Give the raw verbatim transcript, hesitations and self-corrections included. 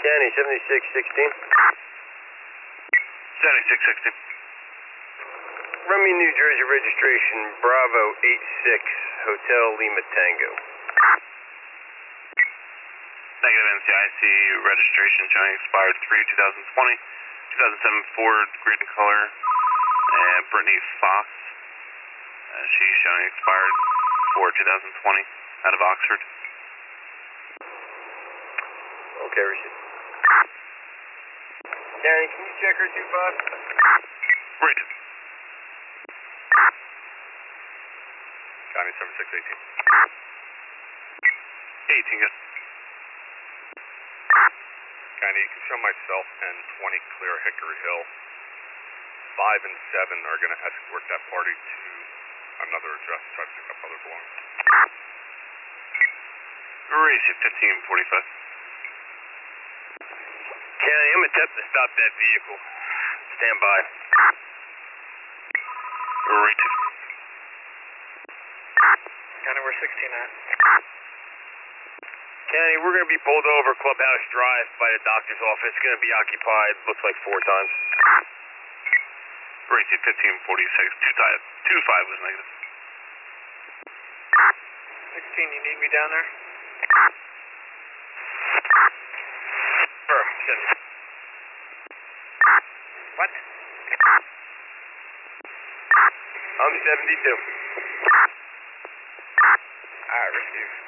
County seventy-six sixteen. seventy-six sixteen. Run me New Jersey registration, Bravo eight six, Hotel Lima Tango. Negative N C I C registration showing expired three two thousand twenty. two thousand seven Ford, green color. And Brittany Fox. Uh, she's showing expired four two thousand twenty out of Oxford. Okay, receipt. County, can you check her two five? Rated. County seventy-six eighteen. eighteen, good. County, you can show myself and twenty clear Hickory Hill. five and seven are going to escort that party to another address to try to pick up other belongings. Receive fifteen forty-five. County, I'm attempting to stop that vehicle. Stand by. Rated. County, we're sixteen at. County, we're going to be pulled over Clubhouse Drive by the doctor's office. It's going to be occupied, looks like four times. Receive fifteen forty-six. Two five. Two five was negative. sixteen, you need me down there? Firm, send me. What? I'm seventy-two. Alright, receive.